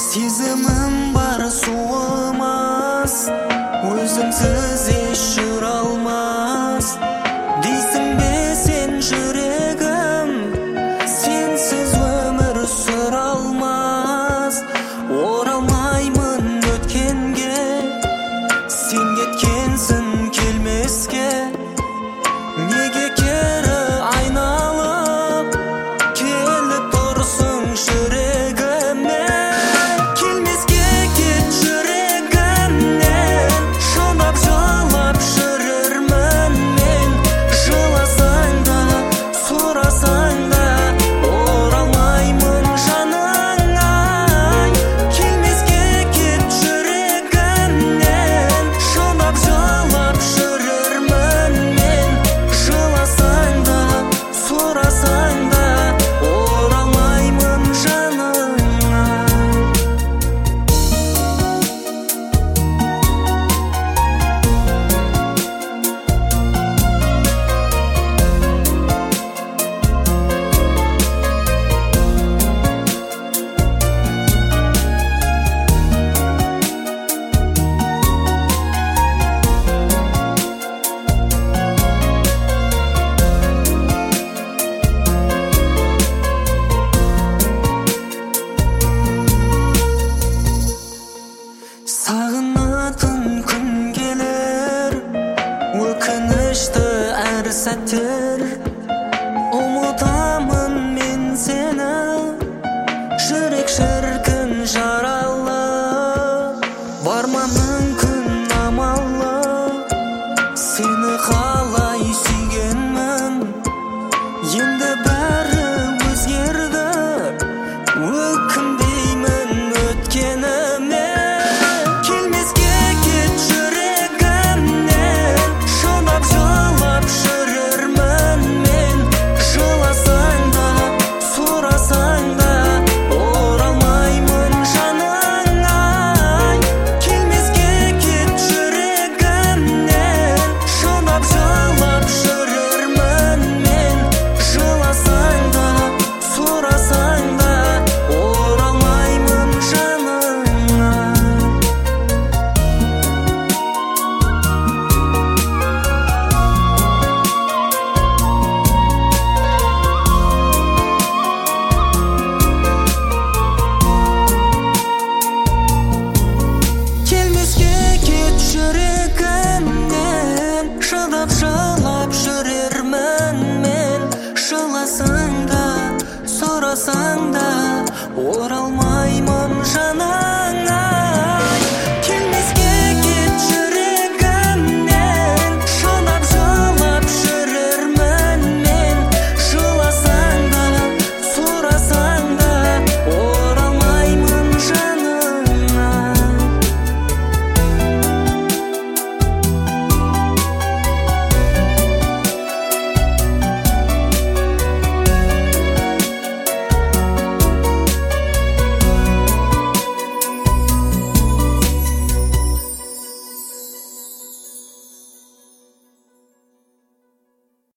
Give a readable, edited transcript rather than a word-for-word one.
Сезімім бар суымас, өзімсіз еш жүре алмас. Дейсің бе сен жүрегім, сенсіз өмір сүре алмас. Оралмаймын өткенге, сен кеткенсің келмеске. Неге кері айналып келіп тұрсың жүрегіме? Келмеске кет жүрегімнен, шыдап жылап жүрермін мен. Жыласаң да, сұрасаң да, оралмаймын жаныңа. Келмеске кет жүрегімнен, шыдап жылап жүрермін мен. Жыласаң да, сұрасаң да, оралмаймын жаныңа. Сағынатын күн келер, өкінішті әр сәттер. Ұмытамын мен сені, жүрек шіркін жаралы. Бар ма мүмкін амалы, сені қалай сүйгенмін. Енді бәрі өзгерді, өкінбеймін өткеніме. Келмеске кет жүрегімнен, шыдап жылап жүрермін мен. Жыласаң да, сұрасаң да, оралмаймын жаныңа. Келмеске кет жүрегімнен, шыдап жылап жүрермін мен. Жыласаң да, сұрасаң да, оралмаймын жаныңа. Келмеске кет жүрегімнен, шыдап жылап жүрермін мен. Жыласаң да, сұрасаң да, оралмаймын жаныңа.